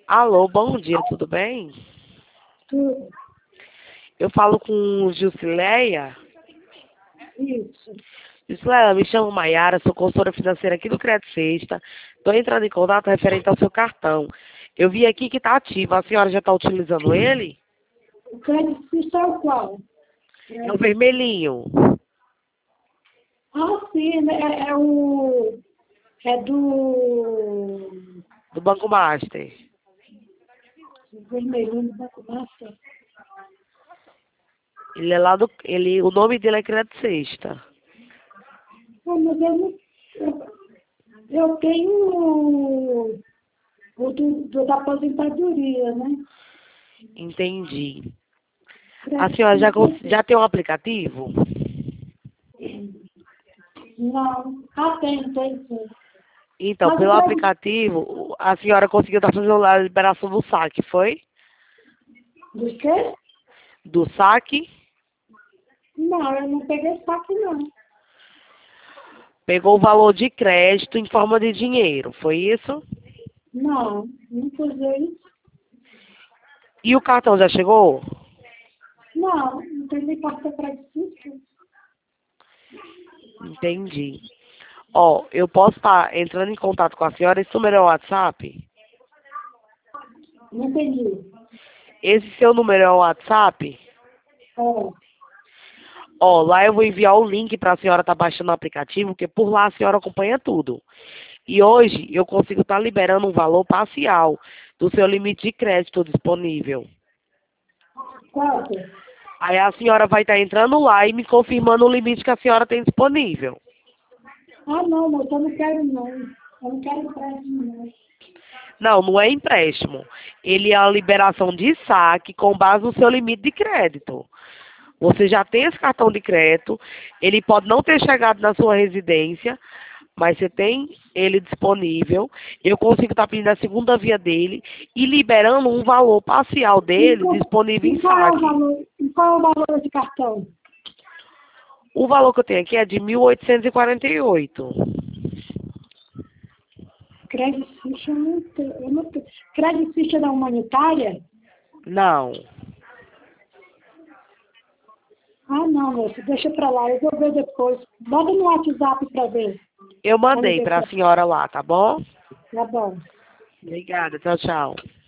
Alô, bom dia, tudo bem? Tudo. Eu falo com Jusileia. Isso. Jusileia, me chamo Maiara, sou consultora financeira aqui do Crédito Sexta. Estou entrando em contato referente ao seu cartão. Eu vi aqui que está ativo. A senhora já está utilizando ele? O crédito fiscal é qual? É o vermelhinho. Ah, sim, né? É do Do Banco Master. vermelhinho da Massa. Ele é lá do. O nome dele é Crédito Sexta. Mas eu não. Eu tenho da aposentadoria, né? Entendi. A senhora já tem um aplicativo? Não. Ah, tem sim. Então, Mas o pelo crédito aplicativo, a senhora conseguiu estar fazendo a liberação do saque, foi? do quê? Do saque? Não, eu não peguei saque, não. Pegou o valor de crédito em forma de dinheiro, foi isso? Não usei isso. E o cartão já chegou? Não tem nem carta crédito. Entendi. Ó, eu posso estar entrando em contato com a senhora, esse número é o WhatsApp? Não entendi. Esse seu número é o WhatsApp? É. Ó, lá eu vou enviar o link para a senhora estar baixando o aplicativo, porque por lá a senhora acompanha tudo. E hoje eu consigo estar liberando um valor parcial do seu limite de crédito disponível. Quanto? Aí a senhora vai estar entrando lá e me confirmando o limite que a senhora tem disponível. Ah, não, moça, eu não quero não. Eu não quero empréstimo, não. Não, não é empréstimo. Ele é a liberação de saque com base no seu limite de crédito. Você já tem esse cartão de crédito, ele pode não ter chegado na sua residência, mas você tem ele disponível. Eu consigo estar pedindo a segunda via dele e liberando um valor parcial dele disponível em saque. Qual é o valor desse cartão? O valor que eu tenho aqui é de 1.848. Crédito ficha eu não tenho. Crédito ficha da humanitária? Não. Ah, não, moça, deixa pra lá, eu vou ver depois. Bota no WhatsApp pra ver. Eu Vamos mandei ver para a senhora lá, tá bom? tá bom. Obrigada, tchau, tchau.